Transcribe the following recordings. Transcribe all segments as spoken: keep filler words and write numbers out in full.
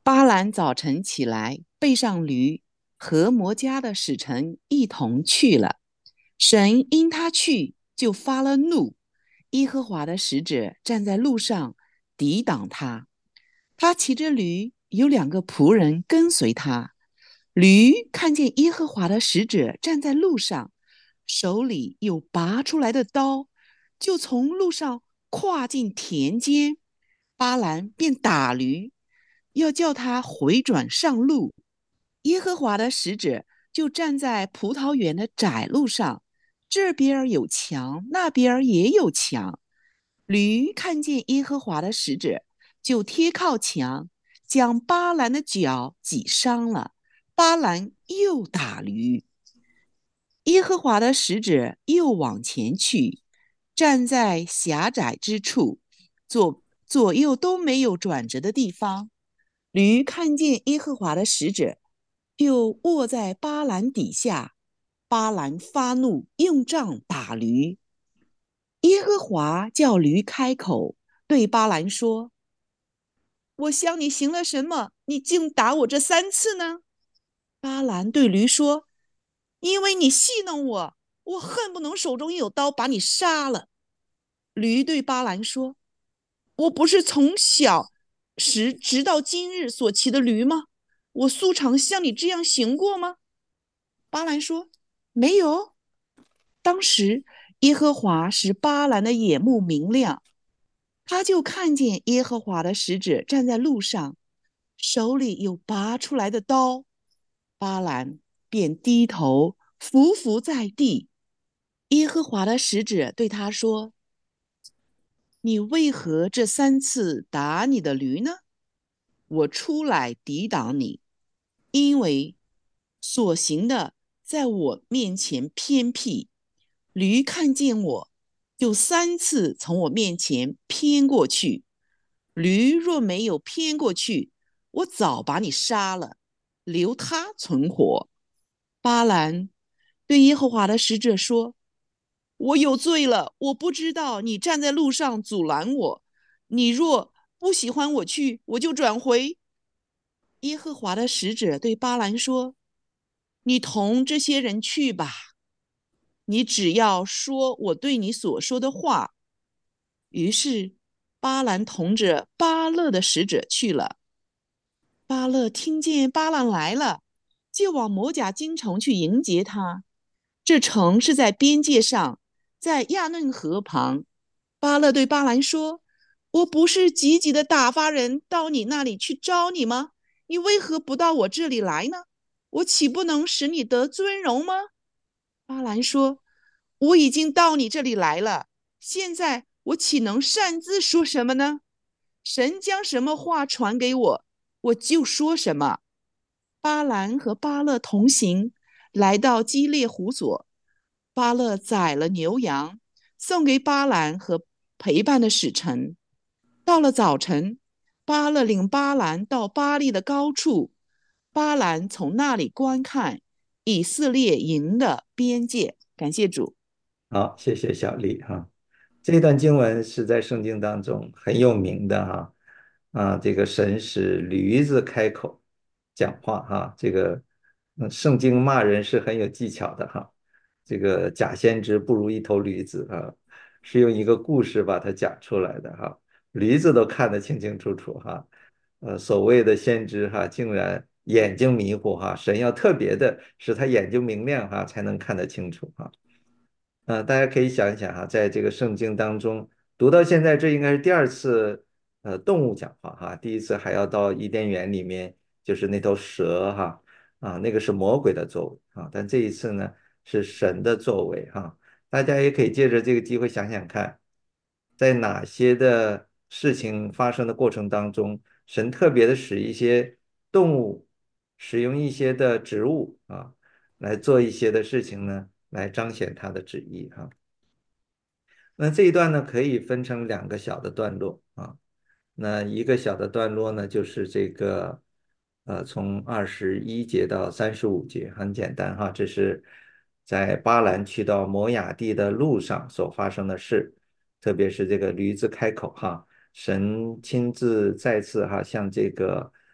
巴兰早晨起来，背上驴，和摩家的使臣一同去了。神因他去，就发了怒。耶和华的使者站在路上，抵挡他。他骑着驴，有两个仆人跟随他。驴看见耶和华的使者站在路上，手里有拔出来的刀，就从路上跨进田间。巴兰便打驴，要叫他回转上路。耶和华的使者就站在葡萄园的窄路上，这边有墙，那边也有墙。驴看见耶和华的使者，就贴靠墙，将巴兰的脚挤伤了。巴兰又打驴。耶和华的使者又往前去，站在狭窄之处，左左右都没有转折的地方。驴看见耶和华的使者，就卧在巴兰底下。巴兰发怒，用杖打驴。耶和华叫驴开口，对巴兰说：“我向你行了什么？你竟打我这三次呢？”巴兰对驴说：“因为你戏弄我，我恨不能手中有刀把你杀了。”驴对巴兰说：“我不是从小时直到今日所骑的驴吗？我素常像你这样行过吗？”巴兰说：“没有。”当时耶和华使巴兰的眼目明亮，他就看见耶和华的使者站在路上，手里有拔出来的刀。巴兰便低头伏伏在地。耶和华的使者对他说：“你为何这三次打你的驴呢？我出来抵挡你，因为所行的在我面前偏僻。驴看见我，就三次从我面前偏过去。驴若没有偏过去，我早把你杀了，留他存活。”巴兰对耶和华的使者说：“我有罪了，我不知道你站在路上阻拦我。你若不喜欢我去，我就转回。”耶和华的使者对巴兰说：“你同这些人去吧，你只要说我对你所说的话。”于是巴兰同着巴勒的使者去了。巴勒听见巴兰来了，就往摩甲京城去迎接他。这城是在边界上，在亚嫩河旁。巴勒对巴兰说：“我不是急急的打发人到你那里去招你吗？你为何不到我这里来呢？我岂不能使你得尊荣吗？”巴兰说：“我已经到你这里来了，现在我岂能擅自说什么呢？神将什么话传给我，我就说什么。”巴兰和巴勒同行，来到基列湖所。巴勒宰了牛羊，送给巴兰和陪伴的使臣。到了早晨，巴勒领巴兰到巴利的高处，巴兰从那里观看以色列营的边界。感谢主。 好，谢谢小丽哈。这段经文是在圣经当中很有名的哈。啊，这个神使驴子开口讲话哈。这个嗯圣经骂人是很有技巧的哈。这个假先知不如一头驴子啊，是用一个故事把它讲出来的哈。驴子都看得清清楚楚哈。呃，所谓的先知哈，竟然眼睛迷糊哈，神要特别的使他眼睛明亮哈，才能看得清楚哈。呃，大家可以想一想哈，在这个圣经当中读到现在，这应该是第二次呃动物讲话哈，第一次还要到伊甸园里面，就是那头蛇哈。啊，那个是魔鬼的作为啊，但这一次呢是神的作为哈。大家也可以借着这个机会想想看，在哪些的事情发生的过程当中，神特别的使一些动物，使用一些的植物啊，来做一些的事情呢，来彰显他的旨意哈。那这一段呢，可以分成两个小的段落啊。那一个小的段落呢，就是这个，呃，从二十一节到三十五节，很简单哈，这是在巴兰去到摩亚地的路上所发生的事，特别是这个驴子开口哈，神亲自再次哈向这个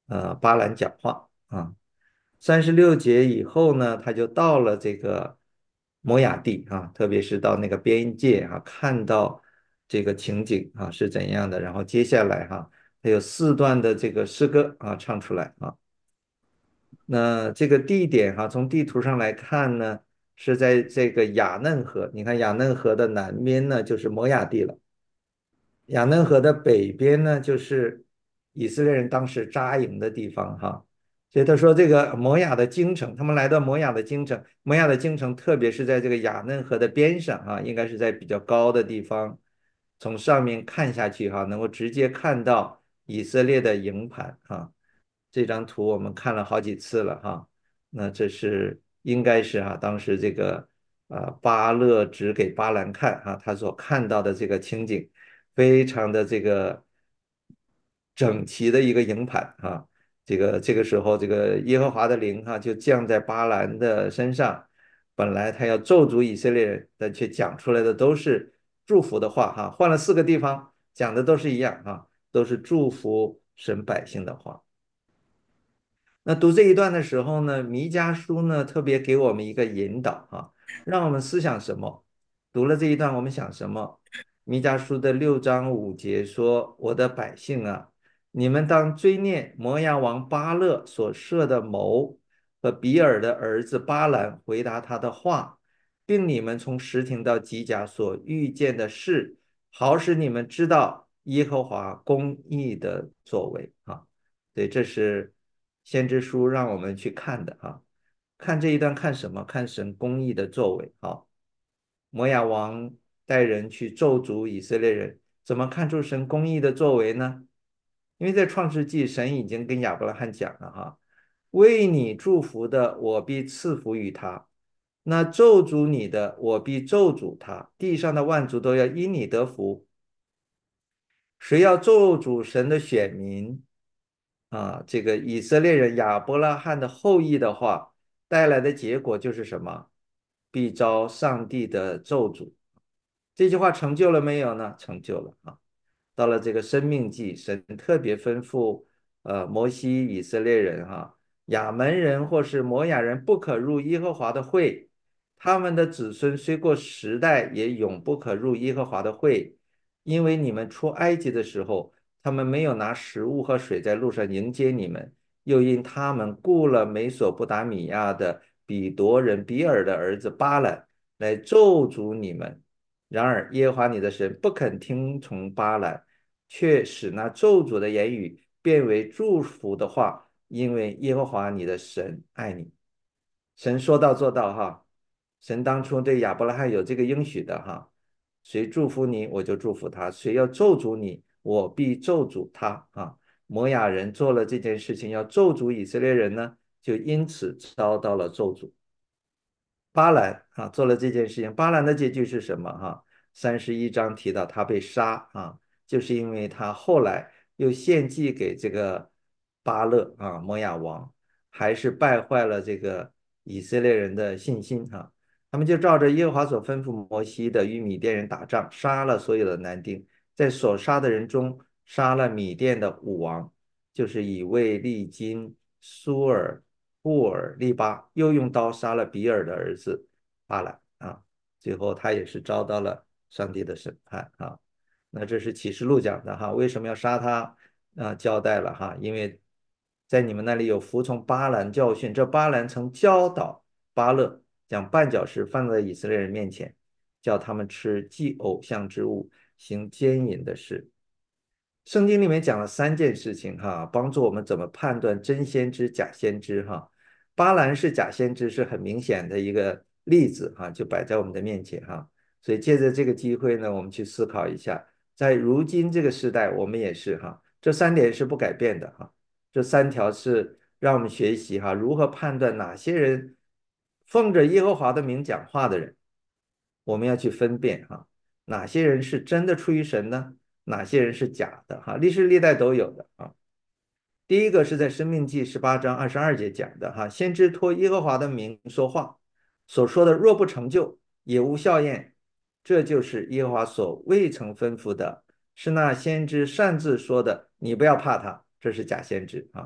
呃巴兰讲话啊。三十六节以后呢，他就到了这个摩亚地啊，特别是到那个边界啊，看到这个情景啊是怎样的。然后接下来哈、还有四段的这个诗歌啊唱出来啊。那这个地点哈、从地图上来看呢，是在这个雅嫩河。你看雅嫩河的南边呢，就是摩亚地了。雅嫩河的北边呢，就是以色列人当时扎营的地方哈。所以他说，这个摩亚的京城，他们来到摩亚的京城，摩亚的京城，特别是在这个雅嫩河的边上哈，应该是在比较高的地方，从上面看下去哈，能够直接看到以色列的营盘哈。这张图我们看了好几次了哈。那这是应该是哈，当时这个呃巴勒指给巴兰看哈，他所看到的这个情景。非常的这个整齐的一个营盘啊。这个这个时候，这个耶和华的灵哈、就降在巴兰的身上。本来他要咒诅以色列人，但却讲出来的都是祝福的话哈、换了四个地方讲的都是一样啊，都是祝福神百姓的话。那读这一段的时候呢，弥迦书呢特别给我们一个引导哈、让我们思想什么？读了这一段，我们想什么？弥迦书的六章五节说：“我的百姓啊，你们当追念摩押王巴勒所设的谋和比尔的儿子巴兰回答他的话，并你们从石亭到吉甲所遇见的事，好使你们知道耶和华公义的作为啊。”对，这是先知书让我们去看的啊。看这一段看什么？看神公义的作为。好，摩亚王带人去咒诅以色列人，怎么看出神公义的作为呢？因为在创世纪，神已经跟亚伯拉罕讲了哈，为你祝福的，我必赐福于他；那咒诅你的，我必咒诅他。地上的万族都要因你得福。谁要咒诅神的选民啊，这个以色列人亚伯拉罕的后裔的话，带来的结果就是什么？必遭上帝的咒诅。这句话成就了没有呢？成就了啊！到了这个生命记，神特别吩咐呃摩西以色列人哈、亚门人或是摩亚人不可入耶和华的会，他们的子孙虽过十代，也永不可入耶和华的会，因为你们出埃及的时候，他们没有拿食物和水在路上迎接你们，又因他们雇了美索不达米亚的比夺人比尔的儿子巴兰来咒诅你们。然而耶和华你的神不肯听从巴兰，却使那咒诅的言语变为祝福的话，因为耶和华你的神爱你。神说到做到哈。神当初对亚伯拉罕有这个应许的哈，谁祝福你，我就祝福他；谁要咒诅你，我必咒诅他啊。摩亚人做了这件事情，要咒诅以色列人呢，就因此遭到了咒诅。巴兰啊做了这件事情，巴兰的结局是什么哈？三十一章提到他被杀啊，就是因为他后来又献祭给这个巴勒啊摩亚王，还是败坏了这个以色列人的信心哈。他们就照着耶和华所吩咐摩西的，与米甸人打仗，杀了所有的男丁，在所杀的人中杀了米甸的武王，就是以卫利金、苏尔、布尔、利巴，又用刀杀了比尔的儿子巴兰啊。最后他也是遭到了上帝的审判啊。那这是启示录讲的哈，为什么要杀他啊？交代了哈，因为在你们那里有服从巴兰教训，这巴兰曾教导巴勒将绊脚石放在以色列人面前，叫他们吃祭偶像之物，行奸淫的事。圣经里面讲了三件事情哈，帮助我们怎么判断真先知、假先知哈。巴兰是假先知，是很明显的一个例子哈，就摆在我们的面前哈。所以借着这个机会呢，我们去思考一下，在如今这个时代，我们也是哈，这三点是不改变的哈。这三条是让我们学习哈，如何判断哪些人奉着耶和华的名讲话的人，我们要去分辨哈，哪些人是真的出于神呢？哪些人是假的哈？历史历代都有的啊。第一个是在《生命记》十八章二十二节讲的哈，先知托耶和华的名说话，所说的若不成就，也无效验，这就是耶和华所未曾吩咐的，是那先知擅自说的，你不要怕他，这是假先知啊。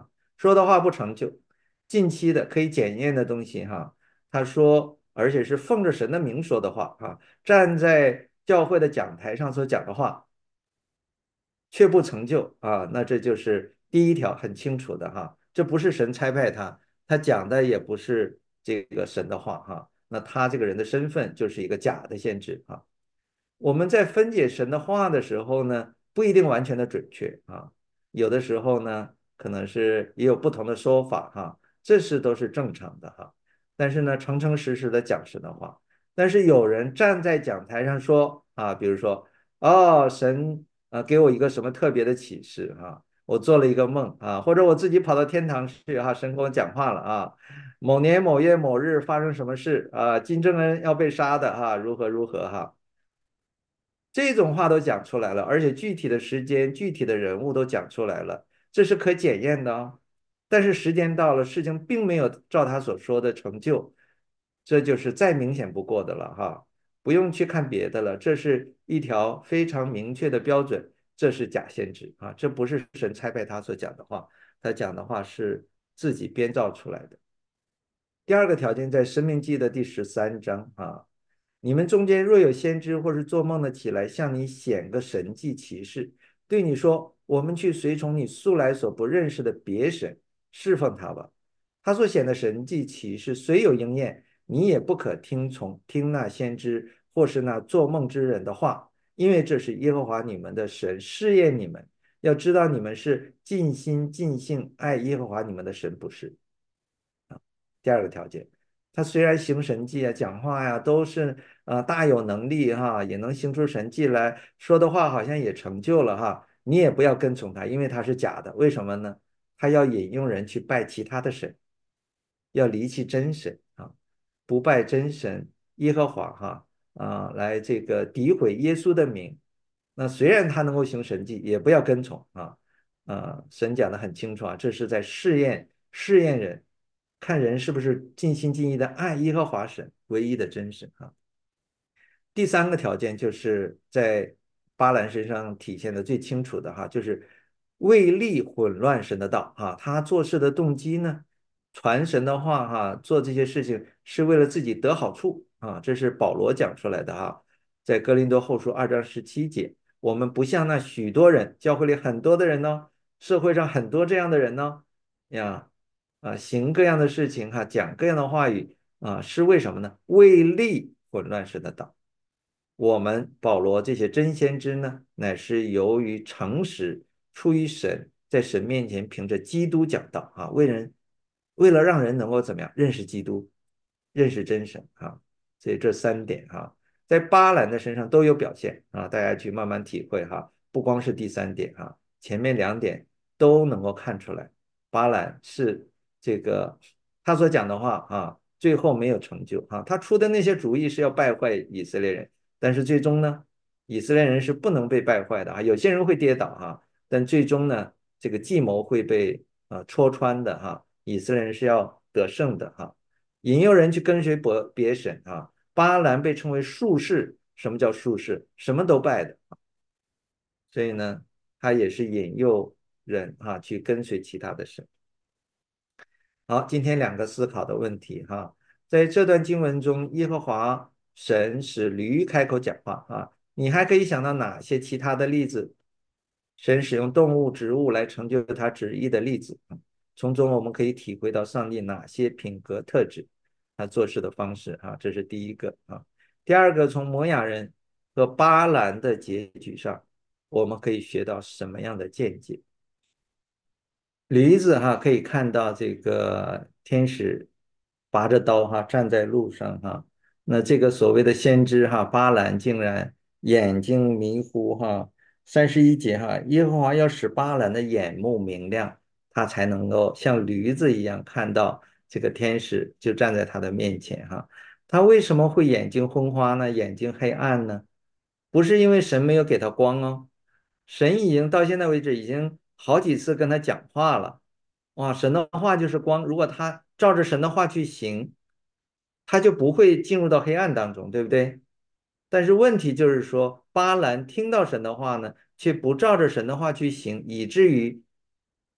说的话不成就。近期的可以检验的东西哈，他说，而且是奉着神的名说的话啊，站在教会的讲台上所讲的话，却不成就啊，那这就是第一条很清楚的哈，这不是神差派他，他讲的也不是这个神的话哈，那他这个人的身份就是一个假的先知啊。我们在分解神的话的时候呢，不一定完全的准确啊，有的时候呢，可能是也有不同的说法哈，这是都是正常的哈。但是呢，诚诚实实的讲神的话，但是有人站在讲台上说啊，比如说，哦，神啊给我一个什么特别的启示啊，我做了一个梦啊，或者我自己跑到天堂去哈，神跟我讲话了啊，某年某月某日发生什么事啊，金正恩要被杀的哈，如何如何哈。这种话都讲出来了，而且具体的时间、具体的人物都讲出来了，这是可检验的哦。但是时间到了，事情并没有照他所说的成就，这就是再明显不过的了哈，不用去看别的了，这是一条非常明确的标准，这是假先知啊，这不是神差派他所讲的话，他讲的话是自己编造出来的。第二个条件在《生命记》的第十三章啊，你们中间若有先知或是做梦的起来，向你显个神迹奇事，对你说：“我们去随从你素来所不认识的别神，侍奉他吧。”他所显的神迹奇事虽有应验，你也不可听从听那先知或是那做梦之人的话，因为这是耶和华你们的神试验你们，要知道你们是尽心尽性爱耶和华你们的神，不是。第二个条件，他虽然行神迹啊、讲话呀、都是呃大有能力哈，也能行出神迹来，说的话好像也成就了哈，你也不要跟从他，因为他是假的。为什么呢？他要引诱人去拜其他的神，要离弃真神啊，不拜真神耶和华哈啊，来这个诋毁耶稣的名。那虽然他能够行神迹，也不要跟从啊。啊，神讲的很清楚啊，这是在试验试验人，看人是不是尽心尽意的爱耶和华神，唯一的真神啊。第三个条件就是在巴兰身上体现的最清楚的哈，就是为利混乱神的道哈，他做事的动机呢，传神的话哈，做这些事情是为了自己得好处啊，这是保罗讲出来的哈，在哥林多后书二章十七节，我们不像那许多人，教会里很多的人呢，社会上很多这样的人呢，呀啊，行各样的事情哈，讲各样的话语啊，是为什么呢？为利混乱神的道。我们保罗这些真先知呢，乃是由于诚实，出于神，在神面前凭着基督讲道啊，为人为了让人能够怎么样认识基督，认识真神啊，所以这三点哈，在巴兰的身上都有表现啊，大家去慢慢体会哈，不光是第三点哈，前面两点都能够看出来，巴兰是这个他所讲的话啊，最后没有成就啊，他出的那些主意是要败坏以色列人。但是最终呢，以色列人是不能被败坏的啊，有些人会跌倒哈，但最终呢，这个计谋会被啊戳穿的哈，以色列人是要得胜的哈，引诱人去跟随别别神啊，巴兰被称为术士，什么叫术士？什么都拜的，所以呢，他也是引诱人啊去跟随其他的神。好，今天两个思考的问题哈，在这段经文中，耶和华神使驴开口讲话啊，你还可以想到哪些其他的例子？神使用动物、植物来成就他旨意的例子啊，从中我们可以体会到上帝哪些品格特质，他做事的方式啊，这是第一个啊。第二个，从摩亚人和巴兰的结局上，我们可以学到什么样的见解？驴子哈可以看到这个天使拔着刀哈站在路上哈，那这个所谓的先知哈巴兰竟然眼睛迷糊哈，三十一节哈，耶和华要使巴兰的眼目明亮，他才能够像驴子一样看到这个天使就站在他的面前哈，他为什么会眼睛昏花呢？眼睛黑暗呢？不是因为神没有给他光哦。神已经到现在为止已经好几次跟他讲话了，哇，神的话就是光，如果他照着神的话去行，他就不会进入到黑暗当中，对不对？但是问题就是说，巴兰听到神的话呢，却不照着神的话去行，以至于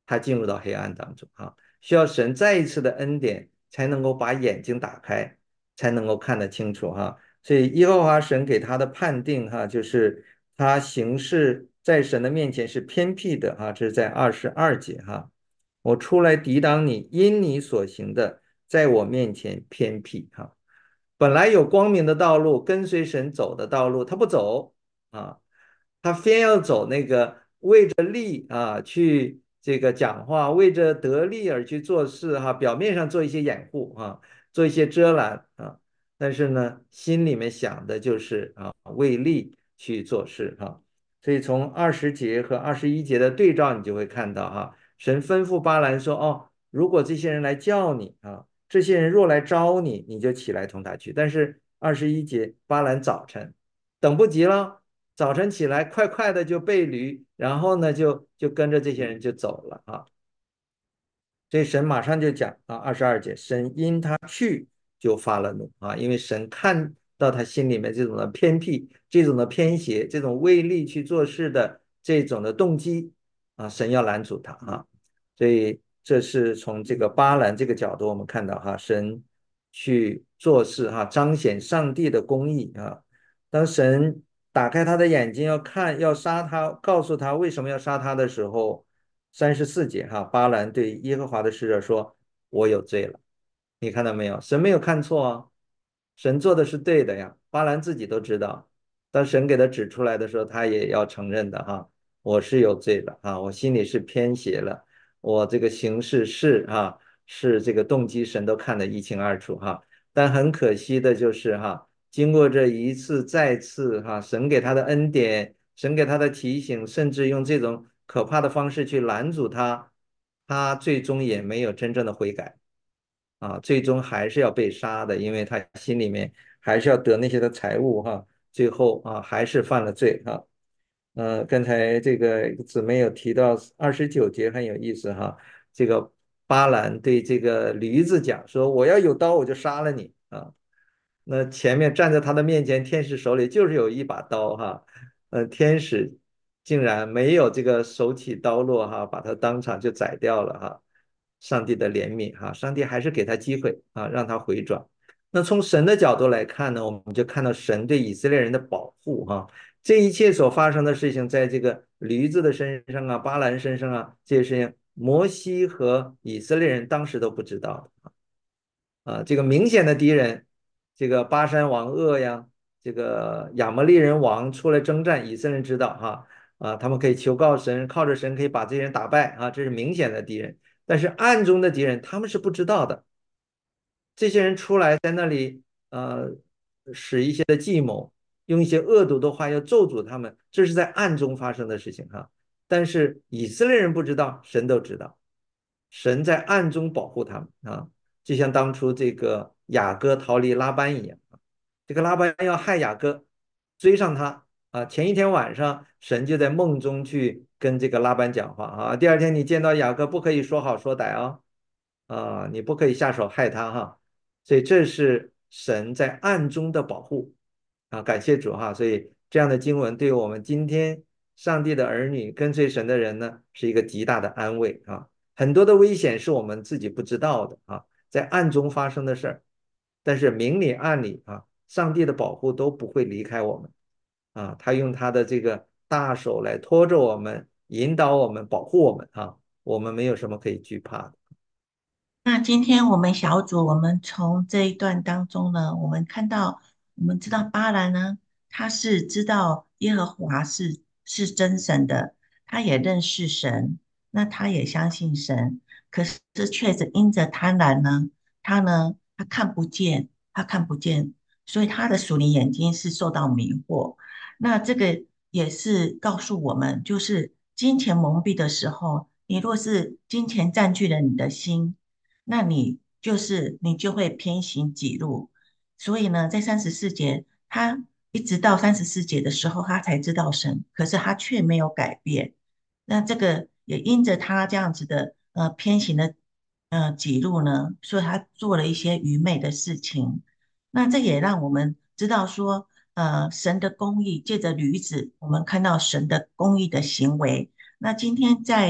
他进入到黑暗当中啊，需要神再一次的恩典，才能够把眼睛打开，才能够看得清楚哈。所以耶和华神给他的判定哈，就是他行事在神的面前是偏僻的哈，这是在二十二节哈。我出来抵挡你，因你所行的，在我面前偏僻哈。本来有光明的道路，跟随神走的道路，他不走啊，他偏要走那个为着利啊去这个讲话，为着得利而去做事哈，表面上做一些掩护啊，做一些遮拦啊，但是呢，心里面想的就是啊为利去做事哈。所以从二十节和二十一节的对照，你就会看到哈，神吩咐巴兰说：“哦，如果这些人来叫你啊。”这些人若来招你，你就起来同他去。但是二十一节，巴兰早晨等不及了，早晨起来，快快的就备驴，然后呢，就就跟着这些人就走了啊。所以神马上就讲啊，二十二节，神因他去就发了怒啊，因为神看到他心里面这种的偏僻、这种的偏邪、这种为利去做事的这种的动机啊，神要拦阻他啊。所以这是从这个巴兰这个角度，我们看到哈，神去做事哈，彰显上帝的公义啊。当神打开他的眼睛要看要杀他，告诉他为什么要杀他的时候，三十四节哈，巴兰对耶和华的使者说：“我有罪了。”你看到没有？神没有看错啊，神做的是对的呀。巴兰自己都知道，当神给他指出来的时候，他也要承认的哈，我是有罪的啊，我心里是偏邪了，我这个行事是啊，是这个动机，神都看得一清二楚哈。但很可惜的就是哈，经过这一次再次哈，神给他的恩典，神给他的提醒，甚至用这种可怕的方式去拦阻他，他最终也没有真正的悔改啊，最终还是要被杀的，因为他心里面还是要得那些的财物哈，最后啊还是犯了罪哈。呃，刚才这个姊妹有提到二十九节很有意思哈，这个巴兰对这个驴子讲说：“我要有刀，我就杀了你啊。”那前面站在他的面前，天使手里就是有一把刀哈，呃，天使竟然没有这个手起刀落哈，把他当场就宰掉了哈。上帝的怜悯哈，上帝还是给他机会啊，让他回转。那从神的角度来看呢，我们就看到神对以色列人的保护哈，这一切所发生的事情，在这个驴子的身上啊，巴兰身上啊，这些事情，摩西和以色列人当时都不知道的。啊，这个明显的敌人，这个巴山王恶呀，这个亚摩利人王出来征战，以色列人知道哈，啊，他们可以求告神，靠着神可以把这些人打败啊，这是明显的敌人。但是暗中的敌人，他们是不知道的。这些人出来在那里，呃，使一些的计谋，用一些恶毒的话要咒诅他们，这是在暗中发生的事情哈。但是以色列人不知道，神都知道，神在暗中保护他们啊。就像当初这个雅各逃离拉班一样，这个拉班要害雅各，追上他啊。前一天晚上，神就在梦中去跟这个拉班讲话啊。第二天你见到雅各，不可以说好说歹啊，啊，你不可以下手害他哈。所以这是神在暗中的保护啊，感谢主哈。所以这样的经文对我们今天上帝的儿女跟随神的人呢，是一个极大的安慰啊。很多的危险是我们自己不知道的啊。在暗中发生的事儿，但是明里暗里啊，上帝的保护都不会离开我们啊，他用他的这个大手来拖着我们，引导我们，保护我们啊，我们没有什么可以惧怕的。 那今天我们小组，我们从这一段当中呢，我们看到，我们知道巴兰呢，他是知道耶和华是是真神的，他也认识神，那他也相信神，可是却是因着贪婪呢，他呢，他看不见，他看不见，所以他的属灵眼睛是受到迷惑。那这个也是告诉我们，就是金钱蒙蔽的时候，你若是金钱占据了你的心。那你就是你就会偏行己路。所以呢，在三十四节，他一直到三十四节的时候，他才知道神，可是他却没有改变。那这个也因着他这样子的呃偏行的呃己路呢，所以他做了一些愚昧的事情。那这也让我们知道说，呃，神的公义，借着驴子，我们看到神的公义的行为。那今天在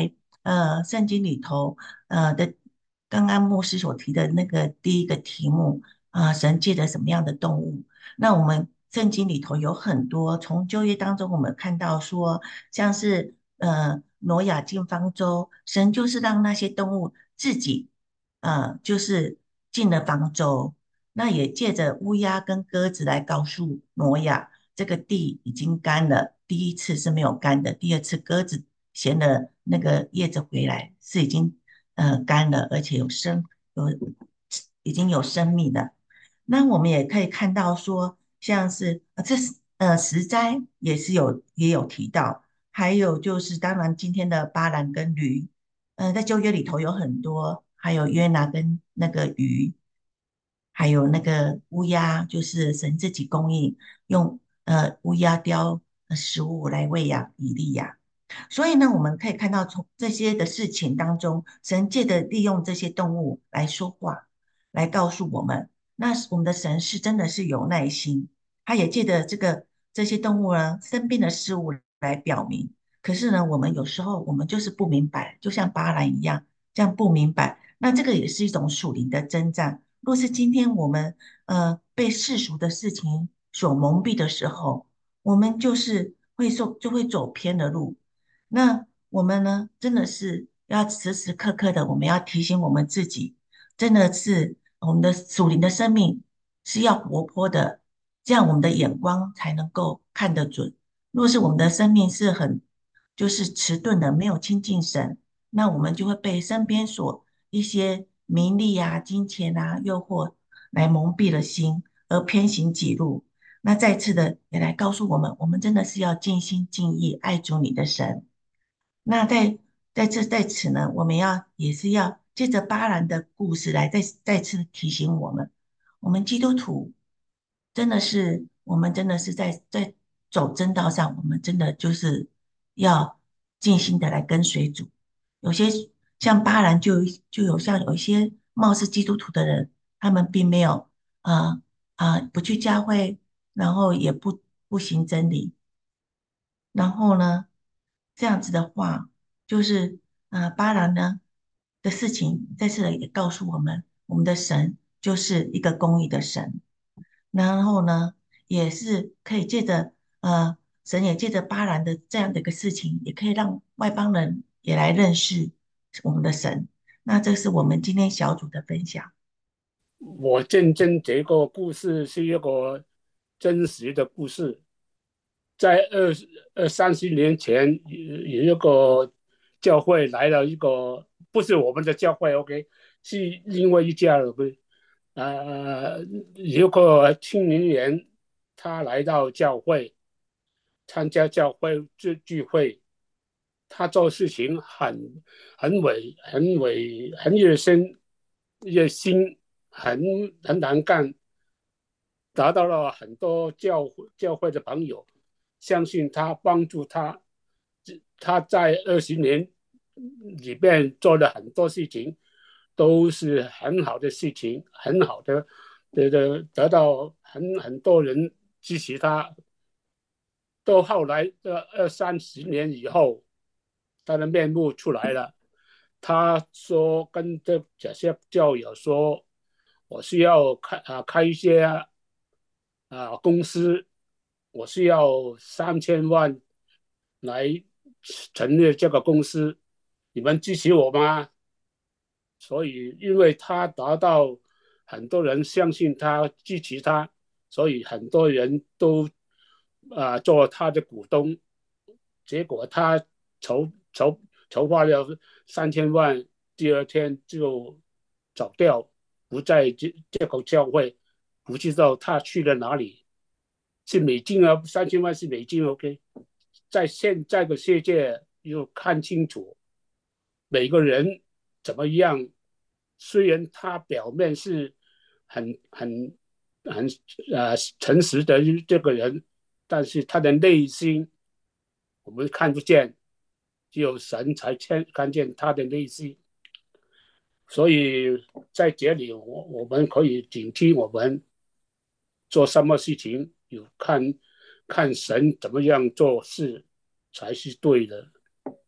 呃圣经里头呃的刚刚牧师所提的那个第一个题目啊、呃神借着什么样的动物？那我们圣经里头有很多，从旧约当中我们看到说，像是呃挪亚进方舟，神就是让那些动物自己呃就是进了方舟，那也借着乌鸦跟鸽子来告诉挪亚，这个地已经干了。第一次是没有干的，第二次鸽子衔了那个叶子回来是已经呃干了，而且有生有已经有生命了。那我们也可以看到说，像是呃这是呃十灾也是有也有提到，还有就是当然今天的巴兰跟驴，呃在旧约里头有很多，还有约拿跟那个鱼，还有那个乌鸦，就是神自己供应，用呃乌鸦叼呃食物来喂养以利亚。所以呢，我们可以看到从这些的事情当中，神借着利用这些动物来说话，来告诉我们，那我们的神是真的是有耐心，他也借着这个这些动物呢生病的事物来表明。可是呢，我们有时候我们就是不明白，就像巴兰一样，这样不明白，那这个也是一种属灵的征战。若是今天我们呃被世俗的事情所蒙蔽的时候，我们就是会受就会走偏的路。那我们呢，真的是要时时刻刻的，我们要提醒我们自己，真的是我们的属灵的生命是要活泼的，这样我们的眼光才能够看得准。若是我们的生命是很就是迟钝的，没有亲近神，那我们就会被身边所一些名利啊、金钱啊诱惑来蒙蔽了心，而偏行己路。那再次的也来告诉我们，我们真的是要尽心尽意爱主你的神。那在在这在此呢，我们要也是要借着巴兰的故事来再再次提醒我们，我们基督徒真的是我们真的是在在走正道上，我们真的就是要尽心的来跟随主。有些像巴兰就有就有像有一些貌似基督徒的人，他们并没有啊啊、呃呃不去教会，然后也不不行真理，然后呢，这样子的话，就是呃，巴兰呢的事情，在这里也告诉我们，我们的神就是一个公义的神。然后呢，也是可以借着呃，神也借着巴兰的这样的一个事情，也可以让外邦人也来认识我们的神。那这是我们今天小组的分享。 我见证这个故事是一个真实的故事。在二二三十年前，有一个教会来了一个，不是我们的教会，OK，是另外一家的，呃，有个青年人，他来到教会参加教会聚聚会，他做事情很很伟很伟很热心热心，很很难干，达到了很多教教会的朋友，相信他帮助他，他在二十年里边做了很多事情，都是很好的事情，很好的，得得得到很很多人支持他。到后来的二三十年以后，他的面目出来了。他说跟这这些教友说，我需要开啊开一些啊公司，我需要三千万来成立这个公司，你们支持我吗？所以，因为他达到很多人相信他、支持他，所以很多人都啊、做他的股东。结果他筹筹筹划了三千万，第二天就走掉，不在这这个教会，不知道他去了哪里。是美金啊，三千万是美金，OK。在现在的世界，要看清楚每个人怎么样。虽然他表面是很很很呃诚实的这个人，但是他的内心我们看不见，只有神才看见他的内心。所以在这里我，我们可以警惕我们做什么事情，有看看神怎么样做事才是对的。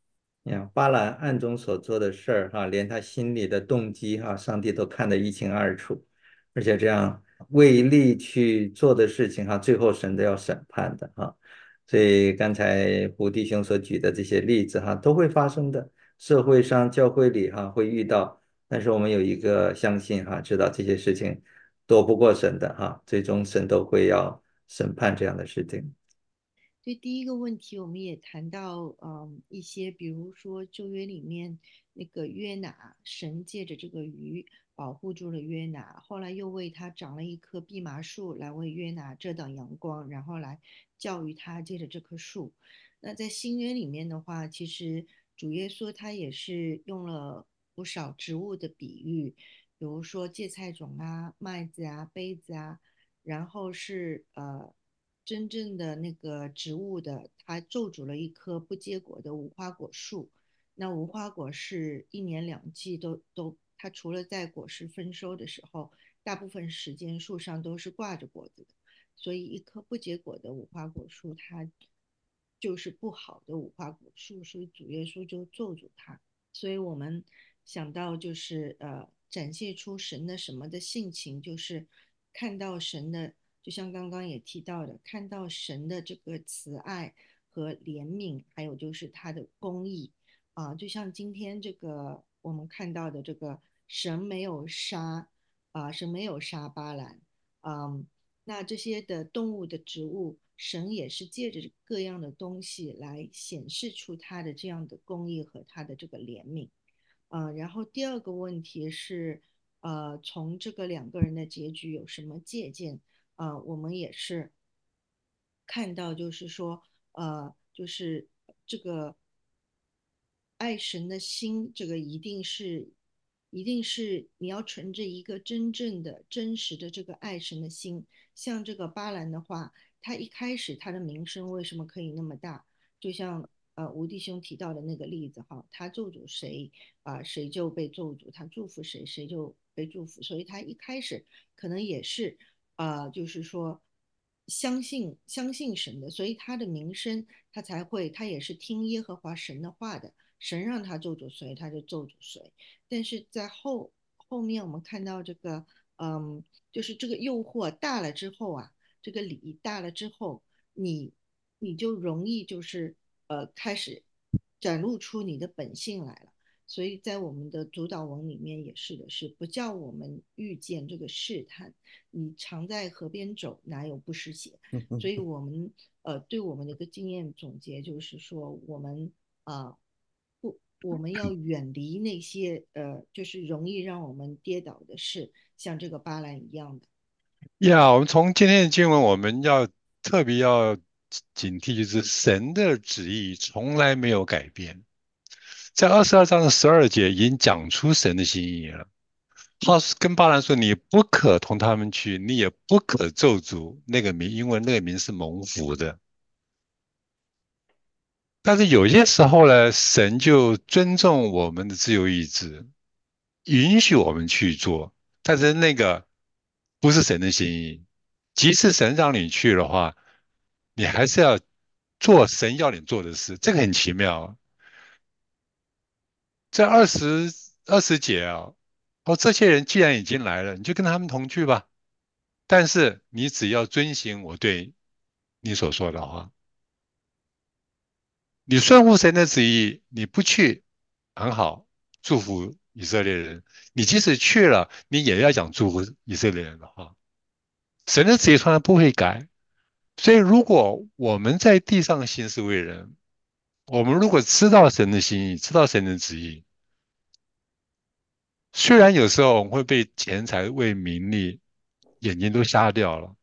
呀，巴兰暗中所做的事儿哈，连他心里的动机哈，上帝都看得一清二楚，而且这样为利去做的事情哈，最后神都要审判的哈。所以刚才胡弟兄所举的这些例子哈，都会发生的，社会上、教会里哈会遇到，但是我们有一个相信哈，知道这些事情躲不过神的哈，最终神都会要审判这样的事情。 所以第一个问题，我们也谈到，嗯，一些，比如说旧约里面那个约拿，神借着这个鱼保护住了约拿，后来又为他长了一棵蓖麻树来为约拿遮挡阳光，然后来教育他借着这棵树。那在新约里面的话，其实主耶稣他也是用了不少植物的比喻，比如说芥菜种啊、麦子啊、杯子啊，然后是呃真正的那个植物的，它咒诅了一棵不结果的无花果树。那无花果是一年两季都都，它除了在果实丰收的时候，大部分时间树上都是挂着果子的。所以一棵不结果的无花果树，它就是不好的无花果树，所以主耶稣就咒诅它。所以我们想到就是呃，展现出神的什么的性情，就是看到神的，就像刚刚也提到的，看到神的这个慈爱和怜悯，还有就是他的公义啊、呃就像今天这个我们看到的这个神没有杀啊、呃神没有杀巴兰，嗯，那这些的动物的植物，神也是借着各样的东西来显示出他的这样的公义和他的这个怜悯。呃，然后第二个问题是，呃，从这个两个人的结局有什么借鉴？呃，我们也是看到，就是说，呃，就是这个爱神的心，这个一定是，一定是你要存着一个真正的、真实的这个爱神的心。像这个巴兰的话，他一开始他的名声为什么可以那么大？就像呃吴弟兄提到的那个例子哈，他咒诅谁啊、呃谁就被咒诅；他祝福谁，谁就被祝福。所以他一开始可能也是啊、呃就是说相信相信神的，所以他的名声他才会，他也是听耶和华神的话的。神让他咒诅谁，他就咒诅谁。但是在后后面我们看到这个，嗯，就是这个诱惑大了之后啊，这个理大了之后，你你就容易就是呃开始展露出你的本性来了。所以在我们的主导文里面也是的，是不叫我们遇见这个试探。你常在河边走，哪有不湿鞋？所以我们呃对我们的一个经验总结就是说，我们啊、呃不，我们要远离那些呃就是容易让我们跌倒的事，像这个巴兰一样的。 呀，我们从今天的经文，我们要特别要警惕，就是神的旨意从来没有改变。在二十二章的十二节已经讲出神的心意了。他跟巴兰说：“你不可同他们去，你也不可咒诅那个民，因为那个民是蒙福的。”但是有些时候呢，神就尊重我们的自由意志，允许我们去做，但是那个不是神的心意。即使神让你去的话，你还是要做神要你做的事，这个很奇妙啊。在二十二十节啊，哦，这些人既然已经来了，你就跟他们同去吧。但是你只要遵行我对你所说的话，你顺服神的旨意，你不去很好，祝福以色列人。你即使去了，你也要讲祝福以色列人的话。神的旨意从来不会改。所以，如果我们在地上行事为人，我们如果知道神的心意，知道神的旨意，虽然有时候我们会被钱财、为名利，眼睛都瞎掉了。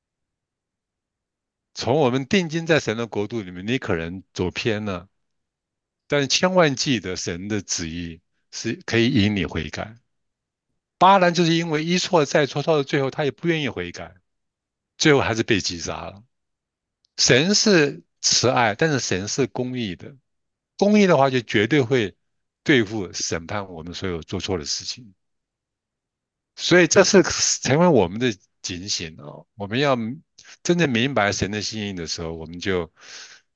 从我们定睛在神的国度里面，你可能走偏了，但是千万记得神的旨意是可以引你悔改。巴兰就是因为一错再错，到了最后他也不愿意悔改，最后还是被击杀了。神是慈爱，但是神是公义的。公义的话，就绝对会对付审判我们所有做错的事情。所以这是成为我们的警醒哦。我们要真正明白神的心意的时候，我们就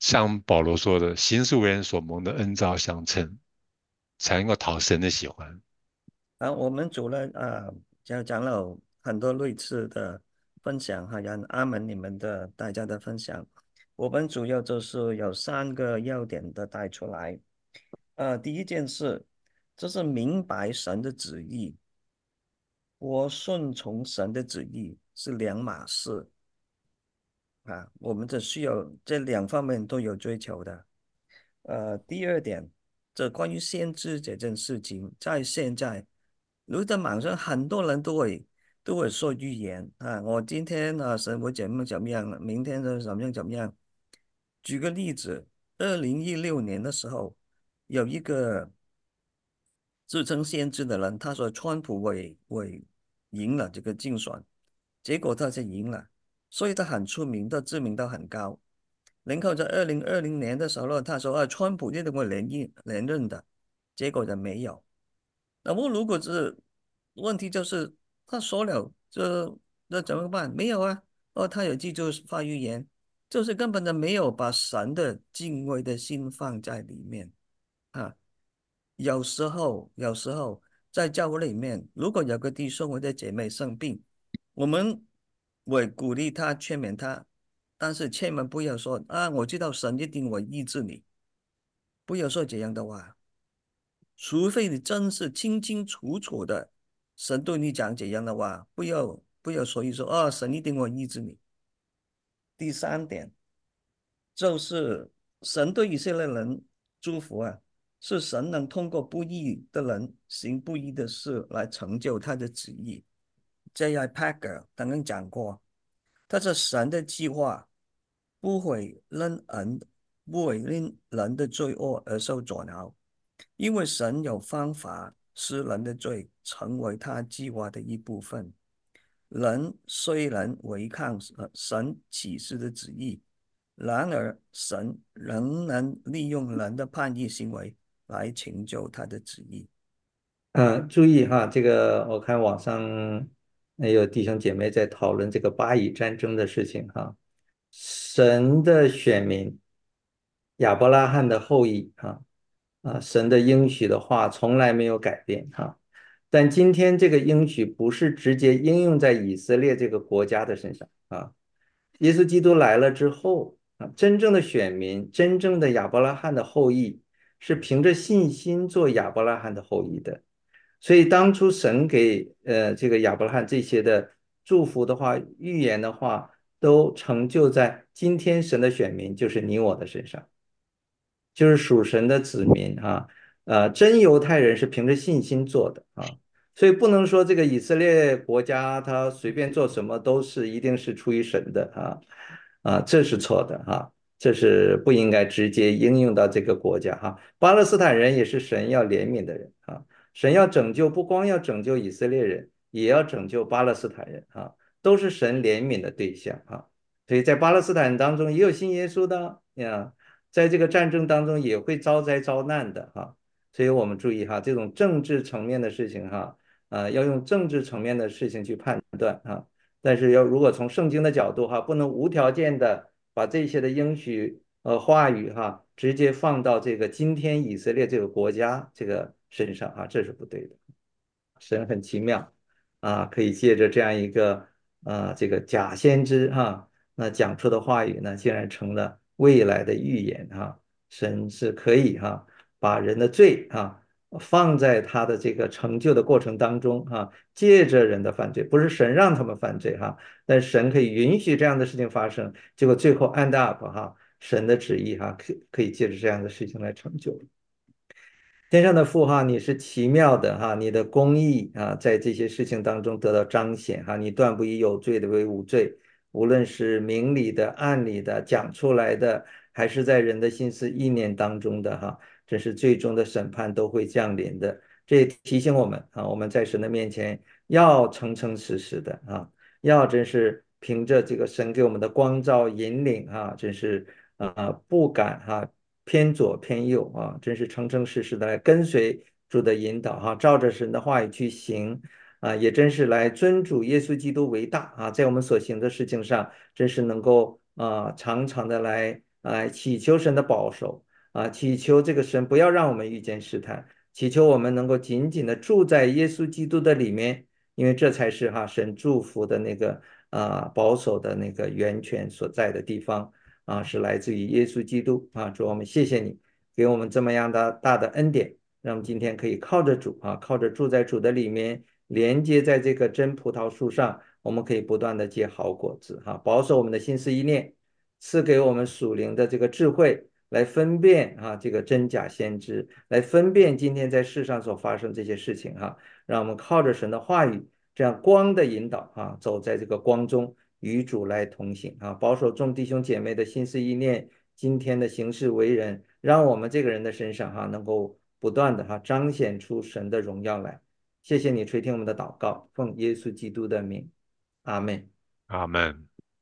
像保罗说的，行事为人所蒙的恩召相称，才能够讨神的喜欢。 啊，我们主任啊，讲讲了很多类似的分享哈，让阿门你们的大家的分享。我们主要就是有三个要点的带出来。呃，第一件事就是明白神的旨意，我顺从神的旨意是两码事啊，我们这需要这两方面都有追求的。呃，第二点，这关于先知这件事情，在现在，如果在网上很多人都会都会说预言啊，我今天啊神会怎么怎么样，明天的怎么样怎么样。举个例子，二零一六年的时候，有一个自称先知的人，他说川普会会赢了这个竞选，结果他是赢了，所以他很出名，他知名度很高。然后在二零二零年的时候，他说啊，川普一定会连任连任的，结果就没有。那么如果是问题就是他说了，这那怎么办？没有啊，哦，他有记住发预言，就是根本就没有把神的敬畏的心放在里面啊。有时候，有时候在教会里面，如果有个弟兄或者姐妹生病，我们会鼓励他、劝勉他，但是千万不要说啊，我知道神一定会医治你，不要说这样的话，除非你真是清清楚楚的，神对你讲这样的话，不要不要所以说啊，神一定会医治你。第三点就是神对以色列人祝福啊，是神能通过不义的人行不义的事来成就他的旨意。J I Packer 刚刚讲过，他是神的计划不会令人不会令人的罪恶而受阻挠，因为神有方法使人的罪成为他计划的一部分。人虽然违抗神启示的旨意，然而神仍能利用人的叛逆行为来成就他的旨意。 嗯，注意哈，这个我看网上也有弟兄姐妹在讨论这个巴以战争的事情哈。神的选民，亚伯拉罕的后裔啊啊，神的应许的话从来没有改变哈。但今天这个应许不是直接应用在以色列这个国家的身上啊。耶稣基督来了之后啊，真正的选民，真正的亚伯拉罕的后裔，是凭着信心做亚伯拉罕的后裔的。所以当初神给呃这个亚伯拉罕这些的祝福的话、预言的话，都成就在今天神的选民，就是你我的身上，就是属神的子民啊。呃，真犹太人是凭着信心做的啊，所以不能说这个以色列国家他随便做什么都是一定是出于神的啊啊，这是错的啊，这是不应该直接应用到这个国家哈。巴勒斯坦人也是神要怜悯的人啊。神要拯救，不光要拯救以色列人，也要拯救巴勒斯坦人啊，都是神怜悯的对象啊。所以在巴勒斯坦当中也有信耶稣的呀，在这个战争当中也会遭灾遭难的哈。所以我们注意哈，这种政治层面的事情哈，啊，要用政治层面的事情去判断啊。但是要如果从圣经的角度哈，不能无条件的把这些的应许呃话语哈，直接放到这个今天以色列这个国家这个身上啊，这是不对的。神很奇妙啊，可以借着这样一个啊这个假先知哈，那讲出的话语呢，竟然成了未来的预言哈。神是可以哈把人的罪啊放在他的这个成就的过程当中哈，借着人的犯罪，不是神让他们犯罪哈，但神可以允许这样的事情发生，结果最后 end up 哈，神的旨意哈可可以借着这样的事情来成就。天上的父哈，你是奇妙的哈，你的公义啊，在这些事情当中得到彰显哈，你断不以有罪的为无罪，无论是明里的、暗里的、讲出来的，还是在人的心思意念当中的哈，这是最终的审判都会降临的。这也提醒我们啊，我们在神的面前要诚诚实实的啊，要真是凭着这个神给我们的光照引领啊，真是啊不敢哈。偏左偏右啊，真是诚诚实实的来跟随主的引导哈，照着神的话语去行啊，也真是来尊主耶稣基督为大啊，在我们所行的事情上，真是能够啊常常的来啊，祈求神的保守啊，祈求这个神不要让我们遇见试探，祈求我们能够紧紧的住在耶稣基督的里面，因为这才是哈神祝福的那个啊保守的那个源泉所在的地方啊，是来自于耶稣基督啊。主，我们谢谢你给我们这么样的大的恩典，让我们今天可以靠着主啊，靠着住在主的里面，连接在这个真葡萄树上，我们可以不断的结好果子哈，保守我们的心思意念，赐给我们属灵的这个智慧，来分辨啊这个真假先知，来分辨今天在世上所发生这些事情哈，让我们靠着神的话语，这样光的引导啊，走在这个光中，与主来同行啊，保守众弟兄姐妹的心思意念，今天的行事为人，让我们这个人的身上哈，能够不断的哈彰显出神的荣耀来。谢谢你垂听我们的祷告，奉耶稣基督的名，阿门。 阿门。